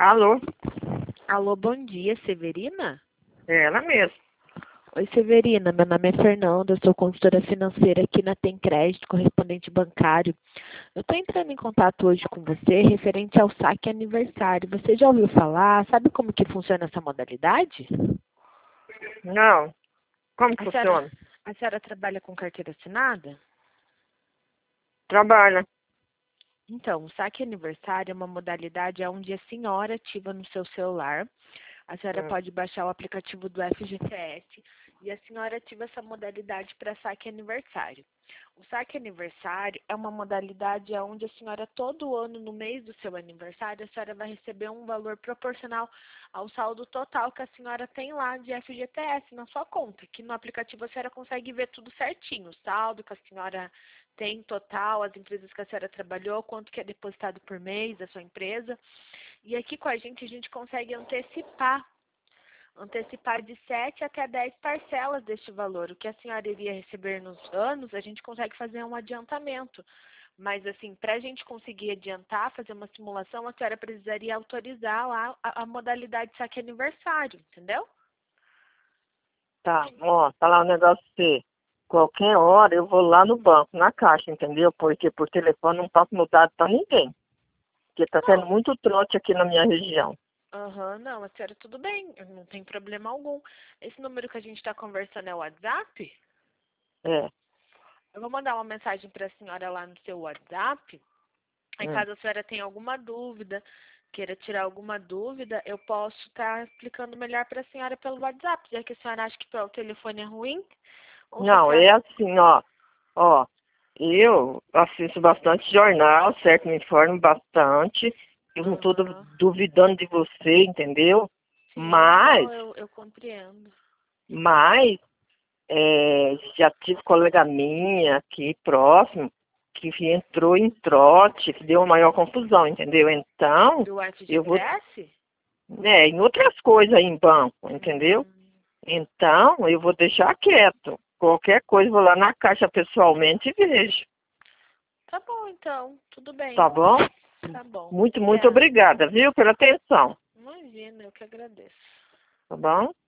Alô? Alô, bom dia, Severina? É ela mesmo. Oi, Severina, meu nome é Fernanda, eu sou consultora financeira aqui na Tem Crédito, correspondente bancário. Eu estou entrando em contato hoje com você referente ao saque aniversário. Você já ouviu falar? Sabe como que funciona essa modalidade? Não. Como A senhora, funciona? a senhora trabalha com carteira assinada? Trabalha. Então, o saque aniversário é uma modalidade onde a senhora ativa no seu celular. A senhora Hum. pode baixar o aplicativo do FGTS e a senhora ativa essa modalidade para saque aniversário. O saque aniversário é uma modalidade onde a senhora, todo ano, no mês do seu aniversário, a senhora vai receber um valor proporcional ao saldo total que a senhora tem lá de FGTS na sua conta, que no aplicativo a senhora consegue ver tudo certinho, o saldo que a senhora tem total, as empresas que a senhora trabalhou, quanto que é depositado por mês da sua empresa. E aqui com a gente consegue antecipar de 7 até 10 parcelas deste valor. O que a senhora iria receber nos anos, a gente consegue fazer um adiantamento. Mas, assim, para a gente conseguir adiantar, fazer uma simulação, a senhora precisaria autorizar lá a modalidade de saque aniversário, entendeu? Tá, ó, falar um negócio pra você. Qualquer hora eu vou lá no banco, na caixa, entendeu? Porque por telefone não posso mudar pra ninguém. Porque tá tendo Não. muito trote aqui na minha região. Aham, não, a senhora tudo bem, não tem problema algum. Esse número que a gente está conversando é o WhatsApp? É. Eu vou mandar uma mensagem para a senhora lá no seu WhatsApp. Em Hum. caso a senhora tenha alguma dúvida, queira tirar alguma dúvida, eu posso estar explicando melhor para a senhora pelo WhatsApp, já que a senhora acha que pelo telefone é ruim. Ou se a Não, é senhora... assim, ó. Ó, eu assisto bastante jornal, certo? Me informo bastante. Eu não tô Aham. duvidando de você, entendeu? Sim, Mas, não, eu compreendo. mas já tive colega minha aqui próximo que entrou em trote, que deu uma maior confusão, entendeu? Então, Do eu vou, FGTS? em outras coisas aí em banco, entendeu? Hum, Então, eu vou deixar quieto. Qualquer coisa, vou lá na caixa pessoalmente e vejo. tá bom, então. Tudo Tá bem. bom? Tá bom. Muito Obrigada. obrigada, viu, pela atenção. Imagina, eu que agradeço. Tá bom?